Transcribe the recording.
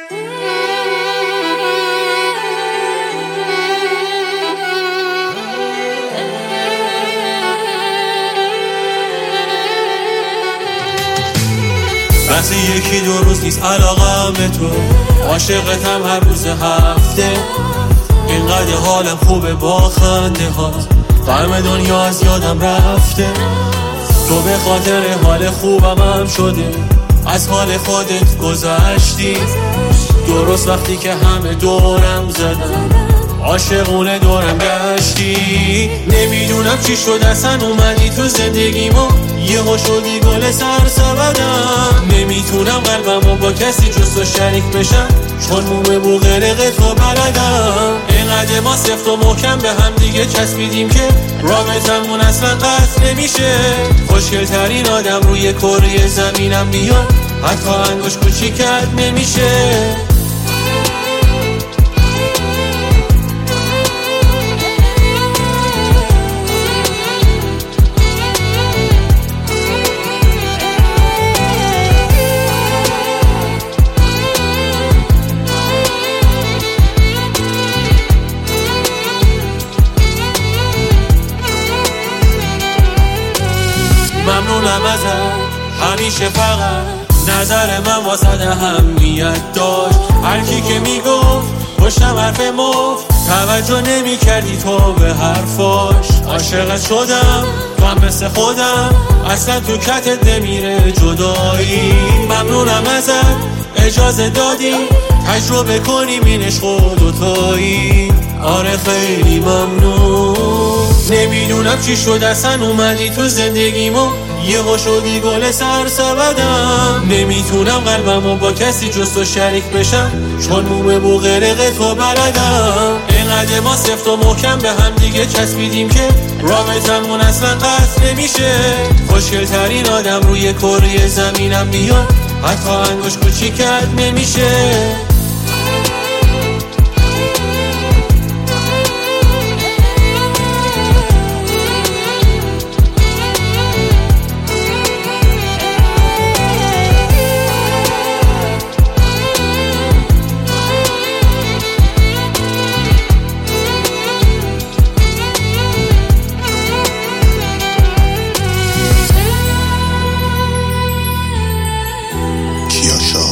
بحث یکی دو روز نیست علاقم به تو، عاشقتم هر روز هفته. اینقدر حالم خوبه با خنده هات، غم دنیا از یادم رفته. تو به خاطر حال خوبم هم شده، از حال خودت گذشتی. درست وقتی که همه دورم زدن، عاشقونه دورم گشتی. نمیدونم چی شد اصلا اومدی تو زندگیمو، یهو شدی گل سرسبدم. نمیتونم قلبمو با کسی جز تو شریک بشم، چون مومه بو غرق تو بلدم. اینقدر ما سفت و محکم به هم دیگه چسبیدیم که رابطمون اصلا قطع نمیشه. خوشگل ترین آدم روی کره زمینم بیاد، حتی انگشت کوچیکت نمیشه. ممنونم ازت همیشه، فقط نظر من واسه اهمیت داشت. هر کی که میگفت پشتم حرف مفت، توجه نمی کردی تو به حرفاش. عاشقت شدم تو هم مثل خودم، اصلا تو کتت نمیره جدایی. ممنونم ازت اجازه دادی تجربه کنیم این عشق و دوتایی. آره خیلی ممنون. نمیدونم چی شد اصلا اومدی تو زندگیمو، یهو شدی گل سرسبدم. نمیتونم قلبمو با کسی جز تو شریک بشم، چون مومه بو غرق تو بلدم. اینقدر ما سفت و محکم به هم دیگه چسبیدیم که رابطمون اصلا قطع نمیشه. خوشگل ترین آدم روی کره زمینم بیاد، حتی انگشت کوچیکت نمیشه. کیاشا